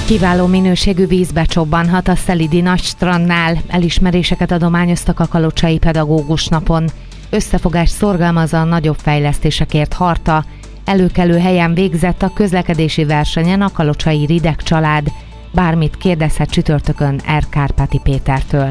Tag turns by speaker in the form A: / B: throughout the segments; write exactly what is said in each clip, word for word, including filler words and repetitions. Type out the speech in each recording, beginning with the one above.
A: Kiváló minőségű vízbe csobbanhat a Szelídi Nagystrandnál. Elismeréseket adományoztak a kalocsai pedagógus napon. Összefogás szorgalmazza a nagyobb fejlesztésekért harta. Előkelő helyen végzett a közlekedési versenyen a kalocsai Rideg család. Bármit kérdezhet csütörtökön R. Kárpáti Pétertől.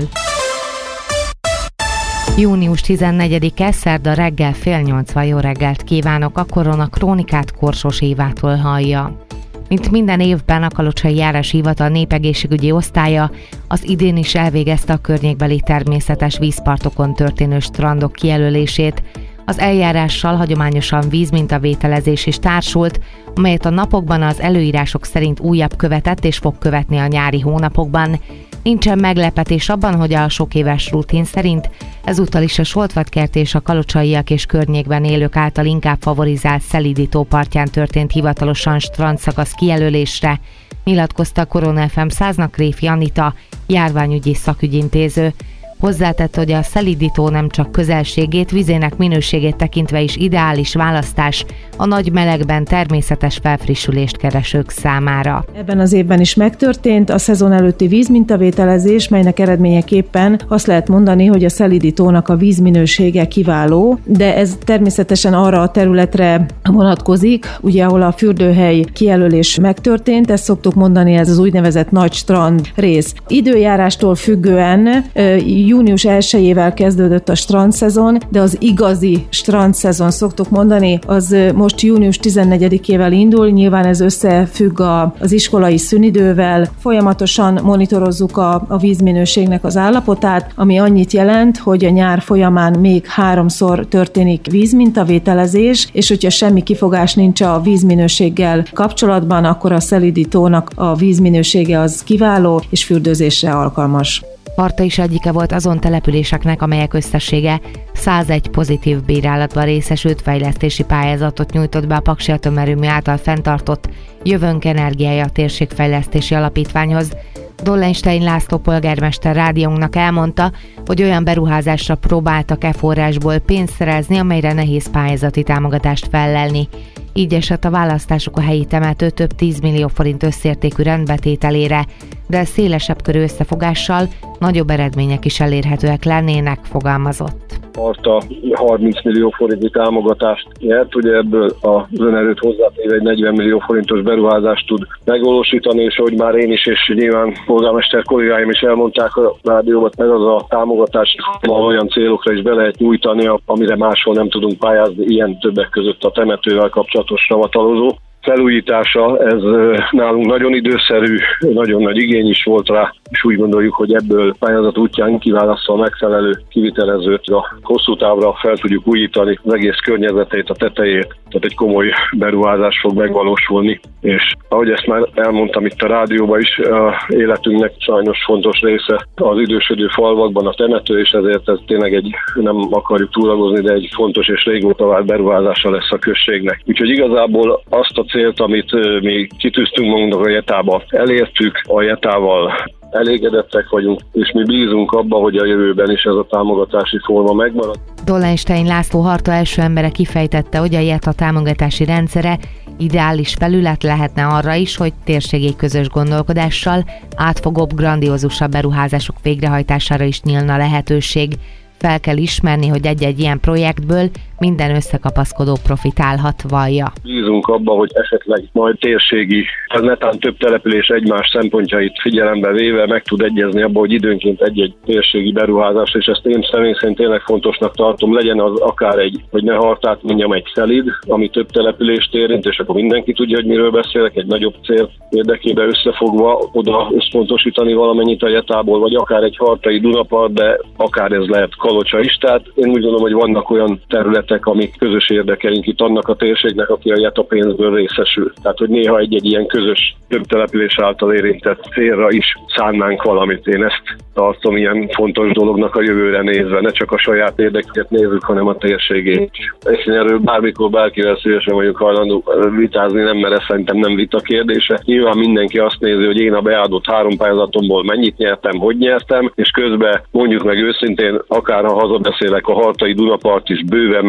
A: június tizennegyedike, szerda reggel fél nyolcvan. Jó reggelt kívánok, a Korona Krónikát Korsos Évától hallja. Mint minden évben, a Kalocsai Járási Hivatal népegészségügyi osztálya az idén is elvégezte a környékbeli természetes vízpartokon történő strandok kijelölését. Az eljárással hagyományosan vízmintavételezés is társult, amelyet a napokban az előírások szerint újabb követett és fog követni a nyári hónapokban. Nincsen meglepetés abban, hogy a sok éves rutin szerint ezúttal is a Soltvatkert és a kalocsaiak és környékben élők által inkább favorizált Szelídi tó partján történt hivatalosan strandszakasz kijelölésre, nyilatkozta a Korona ef em száznak Réfi Anita, járványügyi szakügyintéző. Hozzátett, hogy a Szelídi tó nem csak közelségét, vizének minőségét tekintve is ideális választás a nagy melegben természetes felfrissülést keresők számára.
B: Ebben az évben is megtörtént a szezon előtti vízmintavételezés, melynek eredményeképpen azt lehet mondani, hogy a Szelídi tónak a vízminősége kiváló, de ez természetesen arra a területre vonatkozik, ugye ahol a fürdőhely kijelölés megtörtént, ezt szoktuk mondani, ez az úgynevezett nagy strand rész. Időjárástól függően június elsejével kezdődött a strandszezon, de az igazi strandszezon, szoktuk mondani, az most június tizennegyedikével indul, nyilván ez összefügg a, az iskolai szünidővel, folyamatosan monitorozzuk a, a vízminőségnek az állapotát, ami annyit jelent, hogy a nyár folyamán még háromszor történik vízmintavételezés, és hogyha semmi kifogás nincs a vízminőséggel kapcsolatban, akkor a Szelídi tónak a vízminősége az kiváló és fürdőzésre alkalmas.
A: Harta is egyike volt azon településeknek, amelyek összessége százegy pozitív bírálatban részesült, fejlesztési pályázatot nyújtott be a Paksi Atomerőmű által fenntartott Jövőnk Energiája Térségfejlesztési Alapítványhoz. Dollenstein László polgármester rádiónknak elmondta, hogy olyan beruházásra próbáltak e forrásból pénzt szerezni, amelyre nehéz pályázati támogatást fellelni. Így esett a választásuk a helyi temető több tíz millió forint összértékű rendbetételére, de szélesebb körű összefogással nagyobb eredmények is elérhetőek lennének, fogalmazott.
C: Harta harminc millió forintnyi támogatást nyert, ugye ebből az önerőt hozzátéve egy negyven millió forintos beruházást tud megvalósítani, és ahogy már én is, és nyilván polgármester kollégáim is elmondták a rádióban, ez az a támogatás olyan célokra is be lehet nyújtani, amire máshol nem tudunk pályázni, ilyen többek között a temetővel kapcsolatos ravatalozó felújítása, ez nálunk nagyon időszerű, nagyon nagy igény is volt rá, és úgy gondoljuk, hogy ebből pályázat útján kiválasztva a megfelelő kivitelezőt a hosszú távra fel tudjuk újítani az egész környezetét, a tetejét, tehát egy komoly beruházás fog megvalósulni, és ahogy ezt már elmondtam itt a rádióban is, a életünknek sajnos fontos része az idősödő falvakban a temető, és ezért ez tényleg egy, nem akarjuk túlagozni, de egy fontos és régóta várt beruházása lesz a községnek. Úgyhogy igazából azt a célt, amit mi kitűztünk magunknak a jetába, elértük, a jetával elégedettek vagyunk, és mi bízunk abba, hogy a jövőben is ez a támogatási forma megmarad.
A: Dollenstein László Harta első embere kifejtette, hogy a JETA támogatási rendszere ideális felület lehetne arra is, hogy térségi közös gondolkodással átfogóbb, grandiózusabb beruházások végrehajtására is nyílna lehetőség. Fel kell ismerni, hogy egy-egy ilyen projektből minden összekapaszkodó profitálhat, vallja.
C: Bízunk abba, hogy esetleg majd térségi, ez netán több település egymás szempontjait figyelembe véve meg tud egyezni abba, hogy időnként egy-egy térségi beruházás, és ezt én személy szerint tényleg fontosnak tartom, legyen az akár egy, hogy ne Hartát mondjam, egy Szelíd, ami több települést érint, és akkor mindenki tudja, hogy miről beszélek, egy nagyobb cél érdekében összefogva oda összpontosítani valamennyit a jetából, vagy akár egy hartai Dunapart, de akár ez lehet Kalocsa is. Tehát én úgy gondolom, hogy vannak olyan területek, amik közös érdekeink itt annak a térségnek, aki a jeta pénzből részesül. Tehát, hogy néha egy-egy ilyen közös több település által érintett célra is szánnánk valamit. Én ezt tartom ilyen fontos dolognak a jövőre nézve. Ne csak a saját érdekeket nézzük, hanem a térségét. És én erről bármikor bárkivel szívesen vagyok hajlandó vitázni, nem, mert ez szerintem nem vita kérdése. Nyilván mindenki azt nézi, hogy én a beadott három pályázatomból mennyit nyertem, hogy nyertem, és közben mondjuk meg őszintén, akár ha hazabeszélek, a hartai Dunapart is bőven meg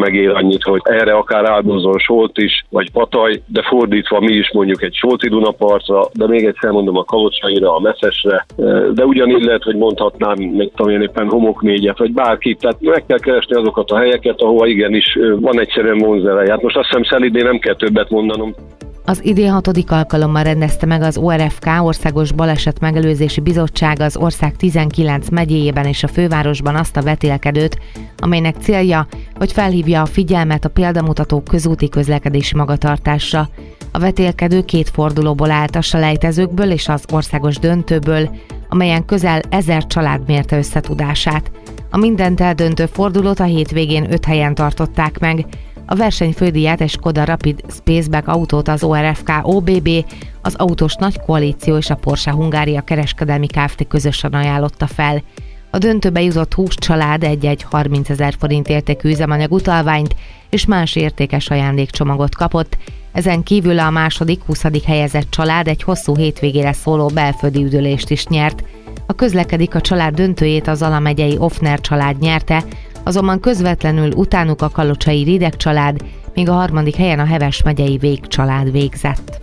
C: megér annyit, hogy erre akár áldozzon Solt is, vagy Pataj, de fordítva mi is mondjuk egy Solti Dunapartra, de még egyszer mondom a Kalocsaira, a Messzesre, de ugyanígy lehet, hogy mondhatnám még talán éppen Homokmégyet, vagy bárkit, tehát meg kell keresni azokat a helyeket, ahova igenis van egyszerűen vonzerei. Hát most azt hiszem Szelidén nem kell többet mondanom.
A: Az idén hatodik alkalommal rendezte meg az o er ef ká Országos Baleset Megelőzési Bizottság az ország tizenkilenc megyéjében és a fővárosban azt a vetélkedőt, amelynek célja, hogy felhívja a figyelmet a példamutató közúti közlekedési magatartásra. A vetélkedő két fordulóból állt, a selejtezőkből és az országos döntőből, amelyen közel ezer család mérte összetudását. A mindent eldöntő fordulót a hétvégén öt helyen tartották meg. A verseny fődíját egy Skoda Rapid Spaceback autót az o er ef ká o bé bé, az Autós Nagy Koalíció és a Porsche Hungária kereskedelmi Kft. Közösen ajánlotta fel. A döntőbe jutott húsz család egy-egy harmincezer forint értékű üzemanyag utalványt és más értékes ajándékcsomagot kapott, ezen kívül a második, huszadik helyezett család egy hosszú hétvégére szóló belföldi üdülést is nyert. A közlekedik a család döntőjét az Zala megyei Offner család nyerte, azonban közvetlenül utánuk a kalocsai Rideg család, míg a harmadik helyen a Heves megyei Vég család végzett.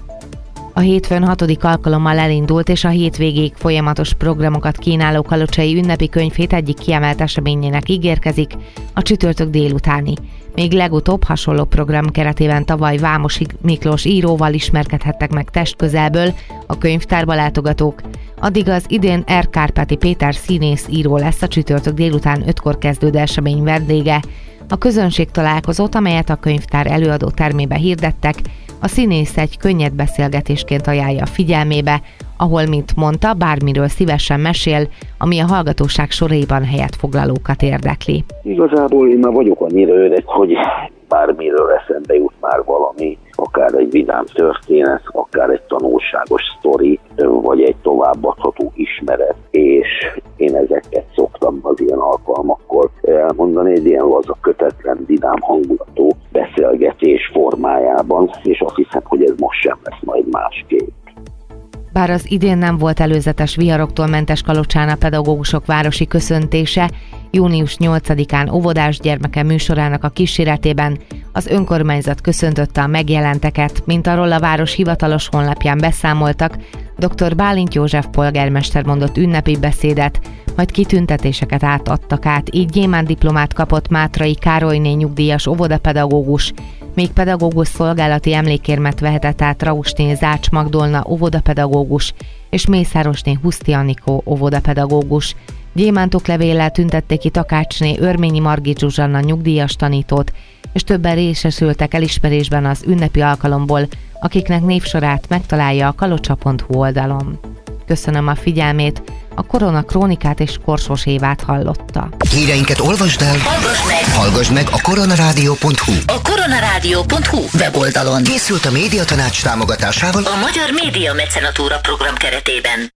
A: A hétfőn hatodik alkalommal elindult és a hétvégéig folyamatos programokat kínáló kalocsai ünnepi könyvhét egyik kiemelt eseményének ígérkezik, a csütörtök délutáni. Még legutóbb hasonló program keretében tavaly Vámos Miklós íróval ismerkedhettek meg testközelből a könyvtárba látogatók, addig az idén R. Kárpáti Péter színész író lesz a csütörtök délután ötkor kezdődő esemény vendége. A közönség találkozót, amelyet a könyvtár előadó termébe hirdettek, a színész egy könnyed beszélgetésként ajánlja a figyelmébe, ahol, mint mondta, bármiről szívesen mesél, ami a hallgatóság soraiban helyet foglalókat érdekli.
D: Igazából én már vagyok annyira öreg, hogy bármiről eszembe jut már valami, akár egy vidám történet, akár egy tanulságos sztori, vagy egy továbbadható ismeret, és én ezeket szoktam az ilyen alkalmakkor elmondani, egy ilyen laza, kötetlen, vidám hangulatú beszélgetés formájában, és azt hiszem, hogy ez most sem lesz majd másképp.
A: Bár az idén nem volt előzetes viharoktól mentes Kalocsán a pedagógusok városi köszöntése, június nyolcadikán óvodás gyermeke műsorának a kíséretében az önkormányzat köszöntötte a megjelenteket, mint arról a város hivatalos honlapján beszámoltak, dr. Bálint József polgármester mondott ünnepi beszédet, majd kitüntetéseket átadtak át, így gyémánt diplomát kapott Mátrai Károlyné nyugdíjas óvodapedagógus, még pedagógus szolgálati emlékérmet vehetett át Rausné Zács Magdolna óvodapedagógus és Mészárosné Huszti Anikó óvodapedagógus. Gyémántoklevéllel tüntették ki Takácsné Örményi Margit Zsuzsanna nyugdíjas tanítót, és többen részesültek elismerésben az ünnepi alkalomból, akiknek névsorát megtalálja a kalocsa pont hu oldalon. Köszönöm a figyelmét, a Korona Krónikát és Korsos Évát hallotta.
E: Híreinket olvasd el, hallgass meg, hallgass meg a koronarádió pont hu.
F: A koronarádió pont hu weboldalon
E: Készült a Médiatanács támogatásával
F: a Magyar Média Mecenatúra program keretében.